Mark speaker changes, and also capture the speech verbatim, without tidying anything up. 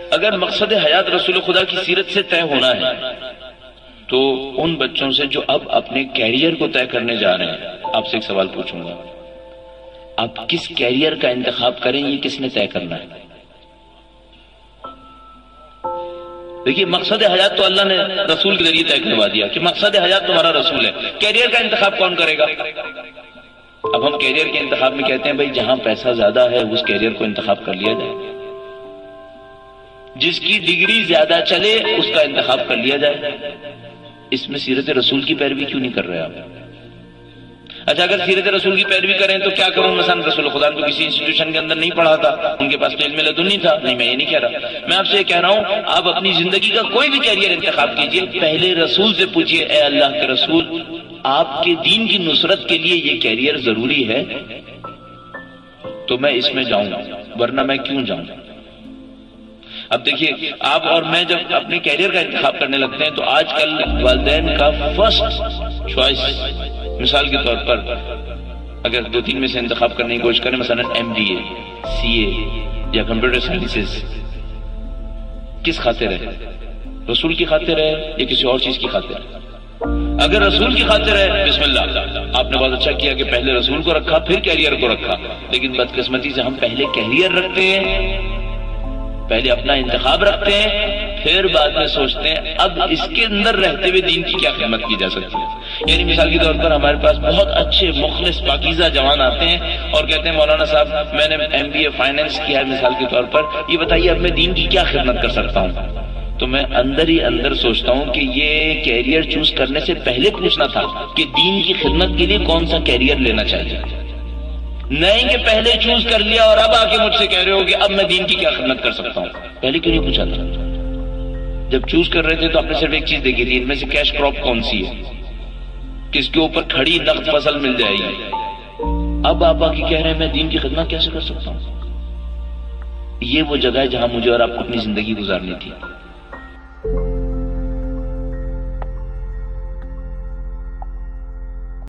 Speaker 1: اگر مقصد حیات رسول خدا کی سیرت سے طے ہونا ہے تو ان بچوں سے جو اب اپنے کیریئر کو طے کرنے جا رہے ہیں، آپ سے ایک سوال پوچھوں گا، آپ کس کیریئر کا انتخاب کریں یہ کس نے طے کرنا ہے؟ دیکھیے مقصد حیات تو اللہ نے رسول کے ذریعے طے کروا دیا کہ مقصد حیات تمہارا رسول ہے، کیریئر کا انتخاب کون کرے گا؟ اب ہم کیریئر کے انتخاب میں کہتے ہیں بھائی جہاں پیسہ زیادہ ہے اس کیریئر کو انتخاب کر لیا جائے، جس کی ڈگری زیادہ چلے اس کا انتخاب کر لیا جائے۔ اس میں سیرت رسول کی پیروی کیوں نہیں کر رہے آپ؟ اچھا اگر سیرت رسول کی پیروی کریں تو کیا کروں؟ مثلا رسول خدا کو کسی انسٹیٹیوشن کے اندر نہیں پڑھا تھا، ان کے پاس علم لدنی تھا، نہیں میں یہ نہیں کہہ رہا، میں آپ سے یہ کہہ رہا ہوں آپ اپنی زندگی کا کوئی بھی کیریئر انتخاب کیجئے، پہلے رسول سے پوچھئے اے اللہ کے رسول آپ کے دین کی نصرت کے لیے یہ کیریئر ضروری ہے تو میں اس میں جاؤں گا، ورنہ میں کیوں جاؤں؟ اب دیکھیے آپ اور میں جب اپنے کیریئر کا انتخاب کرنے لگتے ہیں تو آج کل والدین کا فرسٹ چوائس، مثال کے طور پر اگر دو تین میں سے انتخاب کرنے کی کوشش کریں، مثلا ایم بی اے، سی اے یا کمپیوٹر سائنسز، کس خاطر ہے؟ رسول کی خاطر ہے یا کسی اور چیز کی خاطر ہے؟ اگر رسول کی خاطر ہے بسم اللہ، آپ نے بہت اچھا کیا کہ پہلے رسول کو رکھا پھر کیریئر کو رکھا، لیکن بدقسمتی سے ہم پہلے کیریئر رکھتے ہیں، پہلے اپنا انتخاب رکھتے ہیں، پھر بعد میں سوچتے ہیں اب اس کے اندر رہتے ہوئے دین کی کیا خدمت کی جا سکتی ہے۔ یعنی مثال کے طور پر ہمارے پاس بہت اچھے مخلص پاکیزہ جوان آتے ہیں اور کہتے ہیں مولانا صاحب میں نے ایم بی اے فائنینس کیا ہے مثال کے طور پر، یہ بتائیے اب میں دین کی کیا خدمت کر سکتا ہوں؟ تو میں اندر ہی اندر سوچتا ہوں کہ یہ کیریئر چوز کرنے سے پہلے پوچھنا تھا کہ دین کی خدمت کے لیے کون سا کیریئر لینا چاہیے، نہیں کہ پہلے چوز کر لیا اور اب آ کے مجھ سے کہہ رہے ہو کہ اب میں دین کی کیا خدمت کر سکتا ہوں۔ پہلے کیوں نہیں پوچھا تھا؟ جب چوز کر رہے تھے تو آپ نے صرف ایک چیز دیکھی تھی، ان میں سے کیش کراپ کون سی ہے، کس کے اوپر کھڑی نقد فصل مل جائے گی۔ اب آپ آ کے کہہ رہے ہیں میں دین کی خدمت کیسے کر سکتا ہوں؟ یہ وہ جگہ ہے جہاں مجھے اور آپ کو اپنی زندگی گزارنی تھی۔